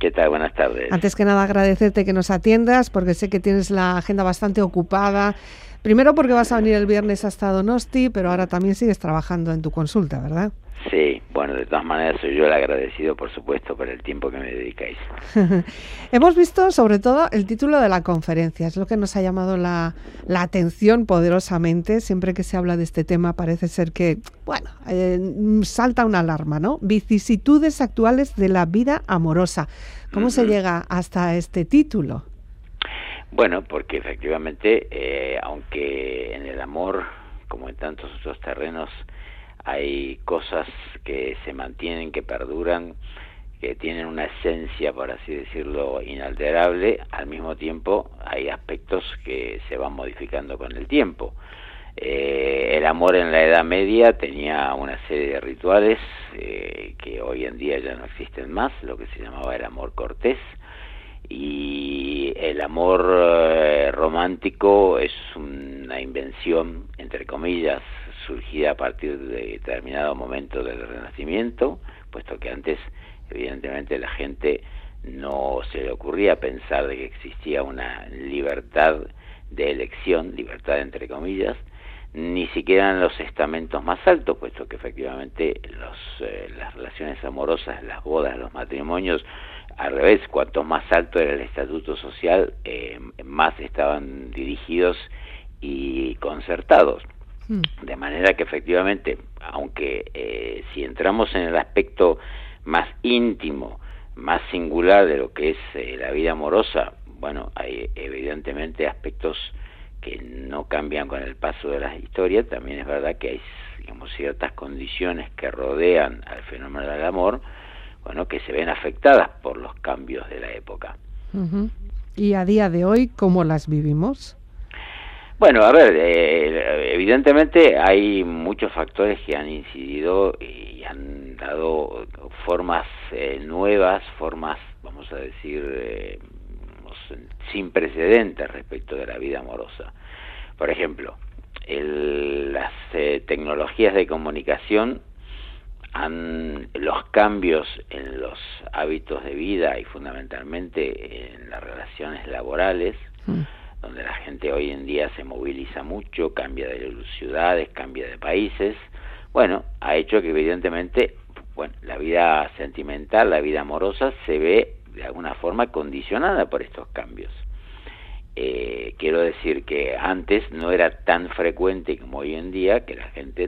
¿Qué tal? Buenas tardes. Antes que nada agradecerte que nos atiendas, porque sé que tienes la agenda bastante ocupada. Primero porque vas a venir el viernes hasta Donosti, pero ahora también sigues trabajando en tu consulta, ¿verdad? Sí, bueno, de todas maneras soy yo el agradecido, por supuesto, por el tiempo que me dedicáis. Hemos visto sobre todo el título de la conferencia, es lo que nos ha llamado la atención poderosamente. Siempre que se habla de este tema parece ser que, bueno, salta una alarma, ¿no? Vicisitudes actuales de la vida amorosa. ¿Cómo se llega hasta este título? Bueno, porque efectivamente, aunque en el amor, como en tantos otros terrenos, hay cosas que se mantienen, que perduran, que tienen una esencia, por así decirlo, inalterable, al mismo tiempo hay aspectos que se van modificando con el tiempo. El amor en la Edad Media tenía una serie de rituales que hoy en día ya no existen más, lo que se llamaba el amor cortés, y el amor romántico es una invención, entre comillas, surgida a partir de determinado momento del Renacimiento, puesto que antes, evidentemente, la gente no se le ocurría pensar de que existía una libertad de elección, libertad entre comillas, ni siquiera en los estamentos más altos, puesto que efectivamente las relaciones amorosas, las bodas, los matrimonios, al revés, cuanto más alto era el estatuto social, más estaban dirigidos y concertados. De manera que efectivamente, aunque si entramos en el aspecto más íntimo, más singular de lo que es la vida amorosa, bueno, hay evidentemente aspectos que no cambian con el paso de la historia. También es verdad que hay, digamos, ciertas condiciones que rodean al fenómeno del amor, bueno, que se ven afectadas por los cambios de la época. ¿Y a día de hoy cómo las vivimos? Bueno, a ver, evidentemente hay muchos factores que han incidido y han dado formas nuevas, formas, vamos a decir, sin precedentes respecto de la vida amorosa. Por ejemplo, las tecnologías de comunicación, los cambios en los hábitos de vida y fundamentalmente en las relaciones laborales, donde la gente hoy en día se moviliza mucho, cambia de ciudades, cambia de países, bueno, ha hecho que evidentemente, bueno, la vida sentimental, la vida amorosa se ve de alguna forma condicionada por estos cambios. Quiero decir que antes no era tan frecuente como hoy en día que la gente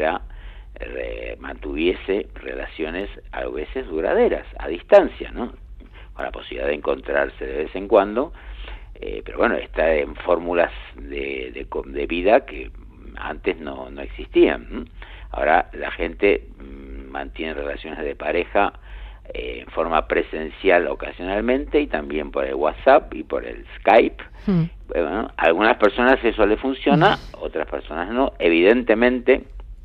mantuviese relaciones a veces duraderas, a distancia, ¿no? Con la posibilidad de encontrarse de vez en cuando, pero bueno, está en fórmulas de vida que antes no existían. Ahora la gente mantiene relaciones de pareja en forma presencial ocasionalmente y también por el WhatsApp y por el Skype. Bueno, a algunas personas eso le funciona, otras personas no. Evidentemente,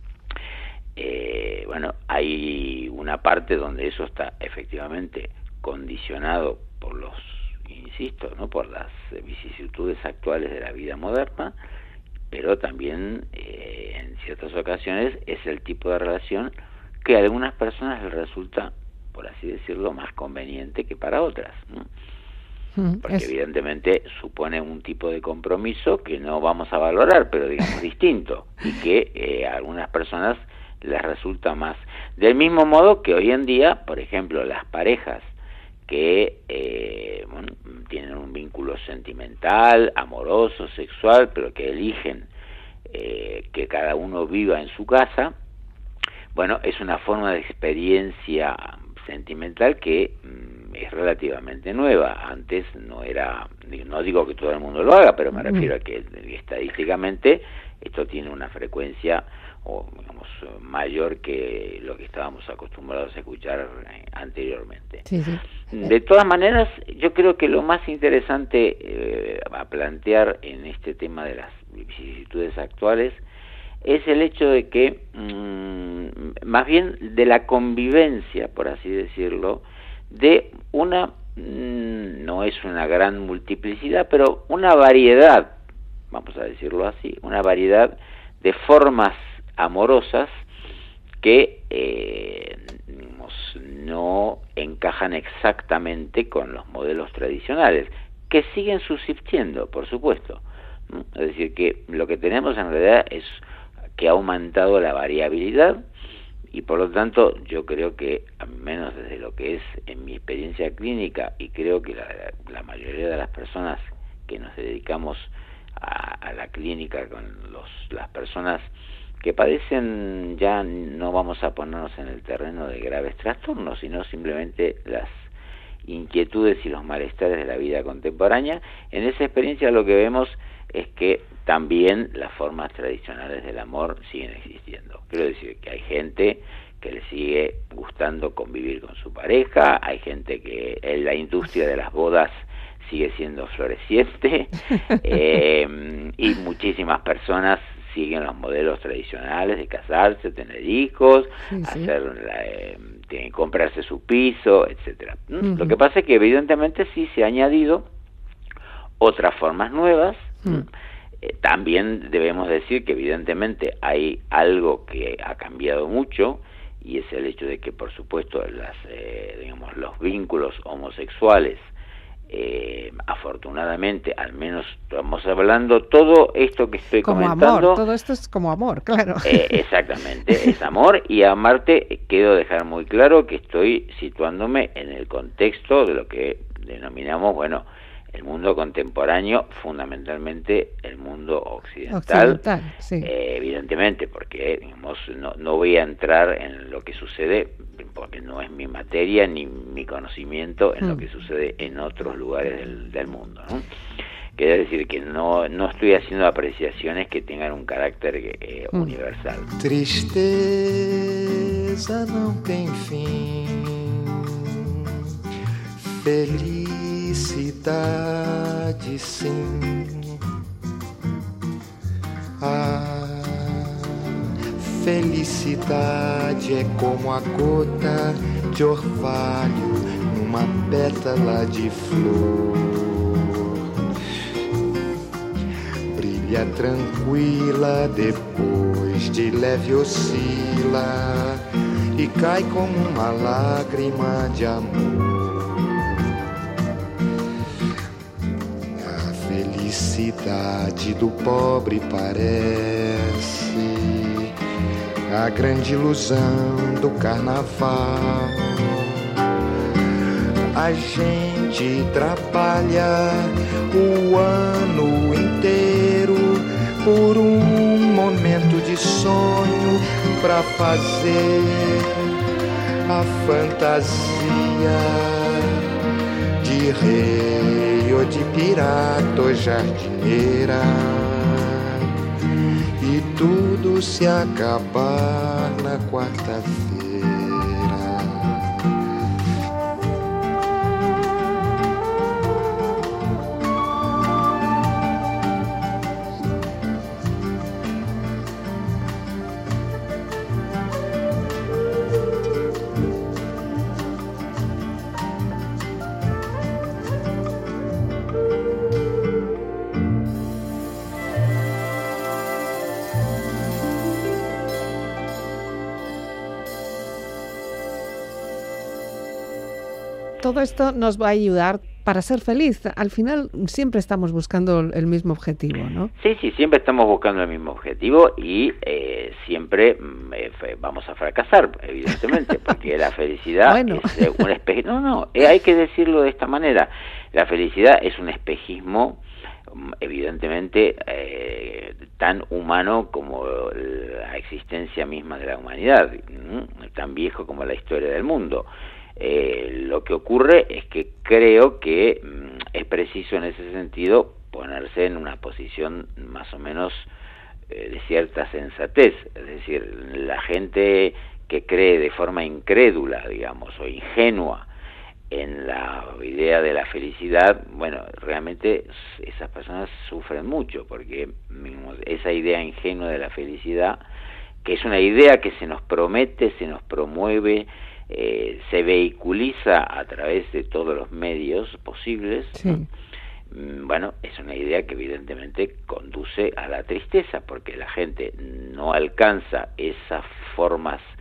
bueno, hay una parte donde eso está efectivamente condicionado por insisto, ¿no?, por las vicisitudes actuales de la vida moderna, pero también en ciertas ocasiones es el tipo de relación que a algunas personas les resulta, por así decirlo, más conveniente que para otras, ¿no? Porque evidentemente supone un tipo de compromiso que no vamos a valorar, pero digamos distinto, y que a algunas personas les resulta más. Del mismo modo que hoy en día, por ejemplo, las parejas que bueno, tienen un vínculo sentimental, amoroso, sexual, pero que eligen que cada uno viva en su casa, bueno, es una forma de experiencia sentimental que es relativamente nueva. Antes no era, no digo que todo el mundo lo haga, pero me refiero a que estadísticamente esto tiene una frecuencia o digamos mayor que lo que estábamos acostumbrados a escuchar anteriormente. De todas maneras, yo creo que lo más interesante a plantear en este tema de las vicisitudes actuales es el hecho de que más bien de la convivencia, por así decirlo, de una, no es una gran multiplicidad, pero una variedad, vamos a decirlo así, una variedad de formas amorosas que no encajan exactamente con los modelos tradicionales, que siguen subsistiendo, por supuesto. Es decir, que lo que tenemos en realidad es que ha aumentado la variabilidad, y por lo tanto yo creo que, al menos desde lo que es en mi experiencia clínica, y creo que la mayoría de las personas que nos dedicamos a la clínica con las personas que padecen, ya no vamos a ponernos en el terreno de graves trastornos, sino simplemente las inquietudes y los malestares de la vida contemporánea. En esa experiencia lo que vemos es que también las formas tradicionales del amor siguen existiendo. Quiero decir que hay gente que le sigue gustando convivir con su pareja, hay gente que en la industria de las bodas sigue siendo floreciente, y muchísimas personas siguen los modelos tradicionales de casarse, tener hijos, comprarse su piso, etcétera. Lo que pasa es que evidentemente sí se ha añadido otras formas nuevas. También debemos decir que evidentemente hay algo que ha cambiado mucho, y es el hecho de que, por supuesto, los vínculos homosexuales, afortunadamente, al menos estamos hablando, todo esto que estoy como comentando... amor, todo esto es como amor, claro. Exactamente, es amor, y amarte, quiero dejar muy claro que estoy situándome en el contexto de lo que denominamos, bueno, el mundo contemporáneo, fundamentalmente el mundo occidental, sí. Evidentemente, porque digamos, no voy a entrar en lo que sucede, porque no es mi materia ni mi conocimiento en lo que sucede en otros lugares del mundo, ¿no? Quiere decir que no estoy haciendo apreciaciones que tengan un carácter universal. Tristeza não tem fim, felicidade sim. A felicidade é como a gota de orvalho numa pétala de flor. Brilha tranquila, depois de leve oscila e cai como uma lágrima de amor. A felicidade do pobre parece a grande ilusão do carnaval. A gente trabalha o ano inteiro por momento de sonho pra fazer a fantasia de rei ou de pirata ou jardineira. E tudo se acabar na quarta-feira. Todo esto nos va a ayudar para ser feliz. Al final siempre estamos buscando el mismo objetivo, ¿no? Sí, siempre estamos buscando el mismo objetivo y siempre vamos a fracasar, evidentemente, porque la felicidad es un espejismo. No, hay que decirlo de esta manera. La felicidad es un espejismo, evidentemente, tan humano como la existencia misma de la humanidad, tan viejo como la historia del mundo. Lo que ocurre es que creo que es preciso en ese sentido ponerse en una posición más o menos de cierta sensatez, es decir, la gente que cree de forma incrédula, digamos, o ingenua en la idea de la felicidad, bueno, realmente esas personas sufren mucho, porque esa idea ingenua de la felicidad, que es una idea que se nos promete, se nos promueve, se vehiculiza a través de todos los medios posibles, sí. Bueno, es una idea que evidentemente conduce a la tristeza, porque la gente no alcanza esas formas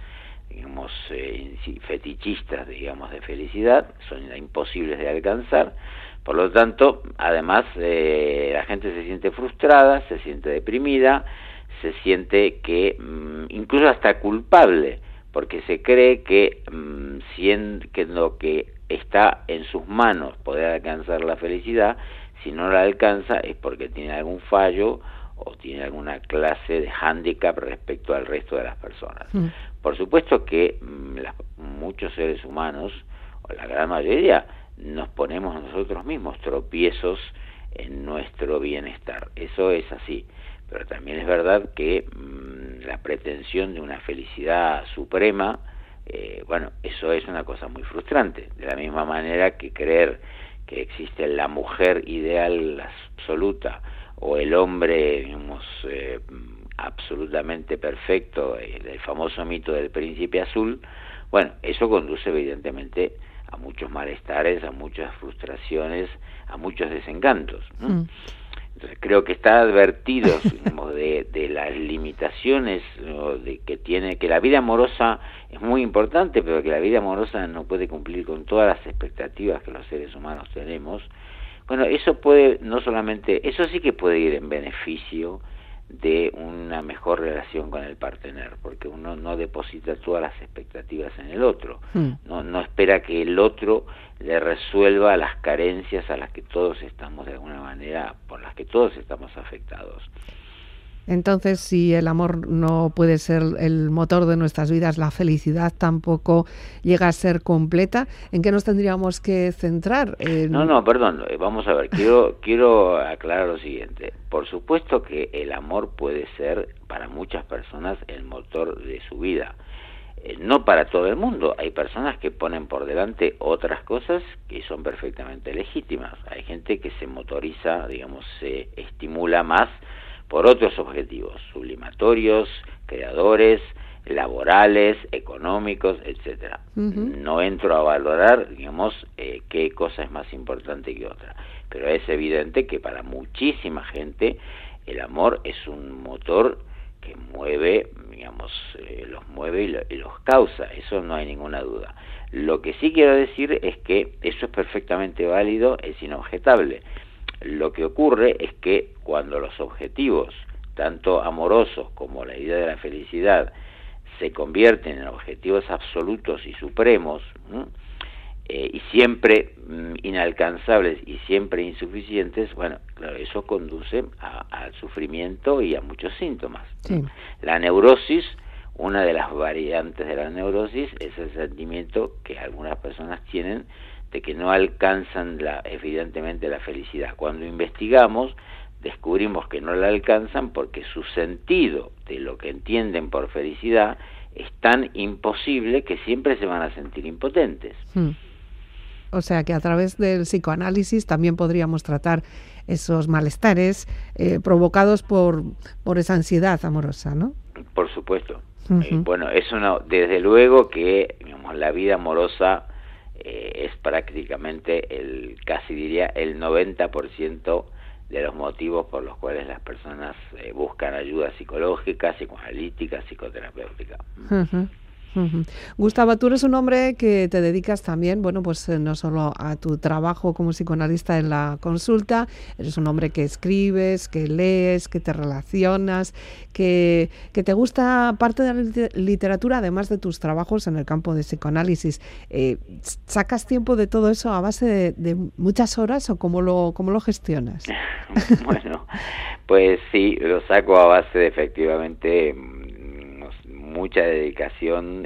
digamos, fetichistas, digamos, de felicidad, son imposibles de alcanzar. Por lo tanto, además, la gente se siente frustrada, se siente deprimida, se siente que incluso hasta culpable, porque se cree que que lo que está en sus manos poder alcanzar la felicidad, si no la alcanza es porque tiene algún fallo o tiene alguna clase de hándicap respecto al resto de las personas. Por supuesto que muchos seres humanos, o la gran mayoría, nos ponemos nosotros mismos tropiezos en nuestro bienestar. Eso es así. Pero también es verdad que la pretensión de una felicidad suprema, bueno, eso es una cosa muy frustrante. De la misma manera que creer que existe la mujer ideal absoluta o el hombre, digamos, absolutamente perfecto, el famoso mito del príncipe azul, bueno, eso conduce evidentemente a muchos malestares, a muchas frustraciones, a muchos desencantos. Entonces creo que está advertido, digamos, de las limitaciones, ¿no?, de que la vida amorosa es muy importante, pero que la vida amorosa no puede cumplir con todas las expectativas que los seres humanos tenemos. Bueno, eso sí que puede ir en beneficio de una mejor relación con el partener, porque uno no deposita todas las expectativas en el otro, no espera que el otro le resuelva las carencias a las que todos estamos de alguna manera, por las que todos estamos afectados. Entonces, si el amor no puede ser el motor de nuestras vidas, la felicidad tampoco llega a ser completa, ¿en qué nos tendríamos que centrar? No, perdón, vamos a ver, quiero aclarar lo siguiente. Por supuesto que el amor puede ser para muchas personas el motor de su vida. No para todo el mundo, hay personas que ponen por delante otras cosas que son perfectamente legítimas. Hay gente que se motoriza, digamos, se estimula más por otros objetivos, sublimatorios, creadores, laborales, económicos, etcétera. No entro a valorar, digamos, qué cosa es más importante que otra, pero es evidente que para muchísima gente el amor es un motor que mueve, digamos, los mueve y los causa, eso no hay ninguna duda. Lo que sí quiero decir es que eso es perfectamente válido, es inobjetable. Lo que ocurre es que cuando los objetivos, tanto amorosos como la idea de la felicidad, se convierten en objetivos absolutos y supremos, y siempre inalcanzables y siempre insuficientes, bueno, claro, eso conduce al sufrimiento y a muchos síntomas. Sí. La neurosis, una de las variantes de la neurosis, es el sentimiento que algunas personas tienen de que no alcanzan evidentemente la felicidad. Cuando investigamos, descubrimos que no la alcanzan porque su sentido de lo que entienden por felicidad es tan imposible que siempre se van a sentir impotentes. O sea que a través del psicoanálisis también podríamos tratar esos malestares provocados por esa ansiedad amorosa, ¿no? Por supuesto. Bueno, desde luego que, digamos, la vida amorosa es prácticamente casi diría el 90% de los motivos por los cuales las personas buscan ayuda psicológica, psicoanalítica, psicoterapéutica. Gustavo, tú eres un hombre que te dedicas también, bueno, pues no solo a tu trabajo como psicoanalista en la consulta, eres un hombre que escribes, que lees, que te relacionas, que te gusta parte de la literatura, además de tus trabajos en el campo de psicoanálisis. ¿Sacas tiempo de todo eso a base de muchas horas o cómo lo gestionas? Bueno, pues sí, lo saco a base de efectivamente mucha dedicación,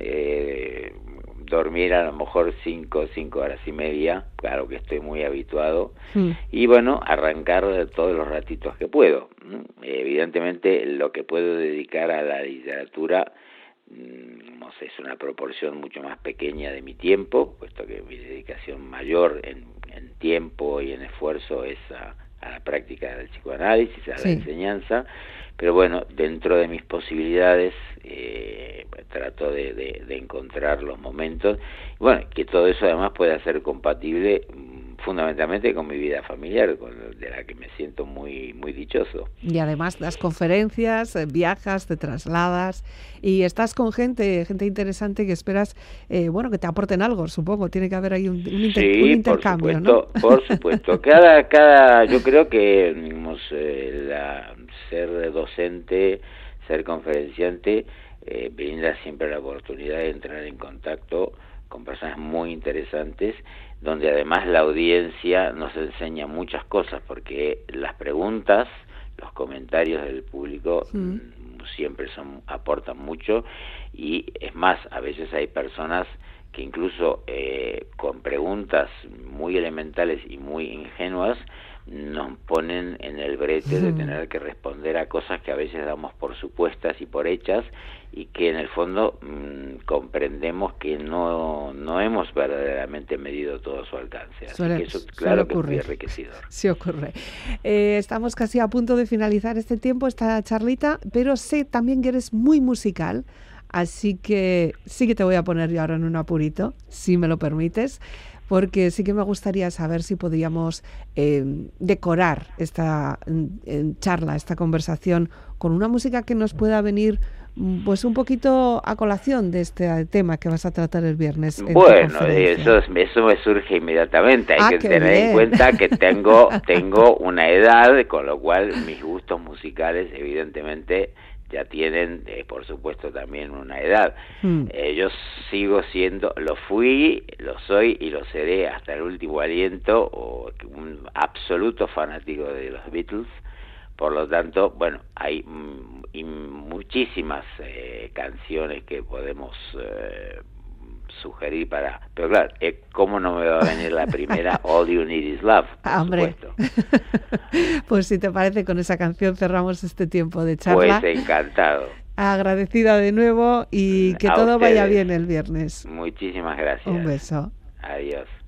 dormir a lo mejor 5 horas y media, claro que estoy muy habituado, y bueno, arrancar todos los ratitos que puedo. Evidentemente lo que puedo dedicar a la literatura no sé, es una proporción mucho más pequeña de mi tiempo, puesto que mi dedicación mayor en tiempo y en esfuerzo es a la práctica del psicoanálisis, a la enseñanza, pero bueno, dentro de mis posibilidades trato de encontrar los momentos, y bueno, que todo eso además pueda ser compatible fundamentalmente con mi vida familiar, de la que me siento muy dichoso. Y además das conferencias, viajas, te trasladas y estás con gente interesante que esperas, bueno, que te aporten algo, supongo. Tiene que haber ahí un intercambio, ¿no? Por supuesto. Yo creo que digamos, ser docente, ser conferenciante, brinda siempre la oportunidad de entrar en contacto con personas muy interesantes, donde además la audiencia nos enseña muchas cosas, porque las preguntas, los comentarios del público siempre aportan mucho, y es más, a veces hay personas que incluso con preguntas muy elementales y muy ingenuas nos ponen en el brete de tener que responder a cosas que a veces damos por supuestas y por hechas, y que en el fondo comprendemos que no hemos verdaderamente medido todo su alcance. Así que eso claro que es muy enriquecedor. Sí ocurre. Estamos casi a punto de finalizar este tiempo, esta charlita, pero sé también que eres muy musical, así que sí que te voy a poner yo ahora en un apurito, si me lo permites, porque sí que me gustaría saber si podríamos decorar esta charla, esta conversación, con una música que nos pueda venir pues un poquito a colación de este tema que vas a tratar el viernes. Bueno, eso me surge inmediatamente. Hay que tener en cuenta que tengo una edad, con lo cual mis gustos musicales evidentemente ya tienen, por supuesto, también una edad. Yo sigo siendo, lo fui, lo soy y lo seré hasta el último aliento, un absoluto fanático de los Beatles. Por lo tanto, bueno, hay muchísimas canciones que podemos sugerir pero claro, ¿cómo no me va a venir la primera All You Need Is Love? Hombre. Pues si te parece, con esa canción cerramos este tiempo de charla. Pues encantado. Agradecida de nuevo y que todo vaya bien el viernes. Muchísimas gracias. Un beso. Adiós.